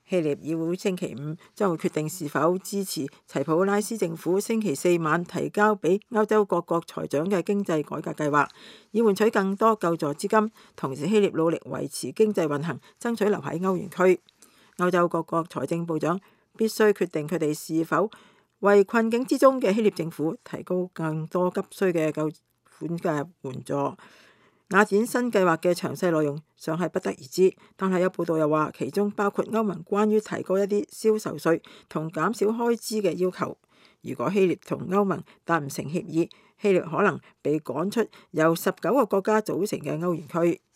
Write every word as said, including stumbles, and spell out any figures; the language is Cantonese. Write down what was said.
希臘議會星期五將會決定是否支持齊普拉斯政府星期四晚提交俾歐洲各國財長嘅經濟改革計劃，以換取更多救助資金。同時，希臘努力維持經濟運行，爭取留喺歐元區。歐洲各國財政部長必須決定佢哋是否為困境之中嘅希臘政府提供更多急需嘅救款嘅援助。雅典新計劃嘅詳細內容尚係不得而知，但係有報道又話，其中包括歐盟關於提高一啲銷售稅同減少開支嘅要求。如果希臘同歐盟達唔成協議，希臘可能被趕出由十九個國家組成嘅歐元區。